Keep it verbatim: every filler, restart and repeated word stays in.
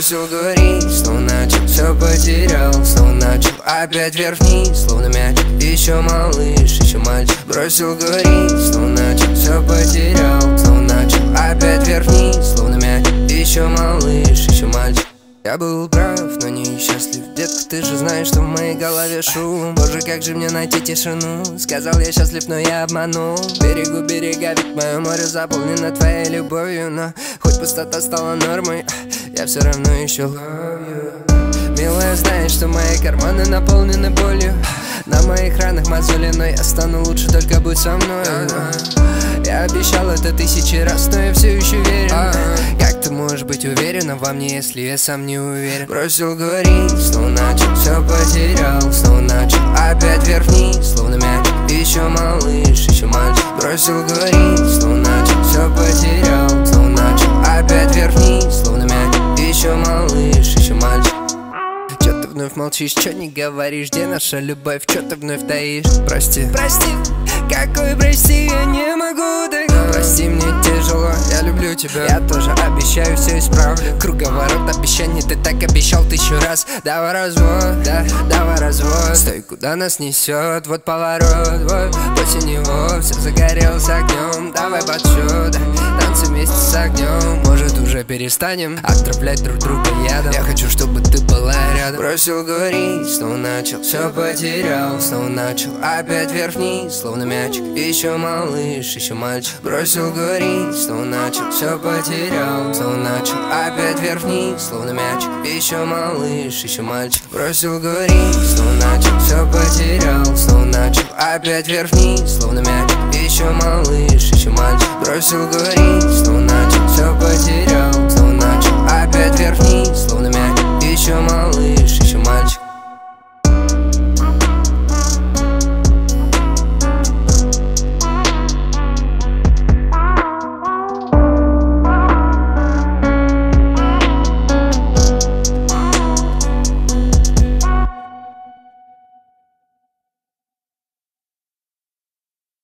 Бросил говорить, снова начал, все потерял. Снова начал, опять вверх-вниз, словно мяч. Еще малыш, еще мальчик. Бросил говорить, снова начал, все потерял. Снова начал, опять вверх-вниз, словно мяч. Еще малыш, еще мальчик. Я был прав, но не счастлив. Детка, ты же знаешь, что в моей голове шум. Боже, как же мне найти тишину? Сказал я счастлив, но я обманул. Берегу берега, ведь мое море заполнено твоей любовью. Но хоть пустота стала нормой, я все равно еще love. Милая, знаешь, что мои карманы наполнены болью. На моих ранах мозоли, но я стану лучше, только будь со мной. Я обещал это тысячи раз, но я все еще верен. Как ты можешь быть уверена во мне, если я сам не уверен? Бросил говорить, снова начал, все потерял. Снова начал, опять вверх-вниз, словно мяч. Еще малыш, еще мальчик. Бросил говорить, снова начал, все потерял. Снова начал, опять вверх-вниз, словно мяч. Еще малыш, еще мальчик. Чё ты вновь молчишь, чё не говоришь? Где наша любовь, чё ты вновь таишь? Прости, прости, какой прости, я не могу так. Прости, мне тяжело, я люблю тебя. Я тоже обещаю, все исправлю. Круговорот обещаний, ты так обещал тысячу раз. Давай развод, да, давай развод. Стой, куда нас несет, вот поворот, вот. После него все загорелось огнем. Давай подсчет, да, танцы вместе с огнем. Может уже перестанем отравлять друг друга ядом. Я хочу, чтобы ты была рядом. Бросил говорить, снова начал, все потерял. Снова начал, опять вверх-вниз, словно мячик. Еще малыш, еще мальчик. Бросил говорить, снова начал, все потерял. Снова начал, опять вверх-вниз, словно мячик. Еще малыш, еще мальчик. Бросил говорить, снова начал, все потерял. Снова начал, опять вверх-вниз, словно мячик. Еще малыш, еще мальчик. Бросил говорить, снова начал, все потерял. Снова начал, опять вверх-вниз.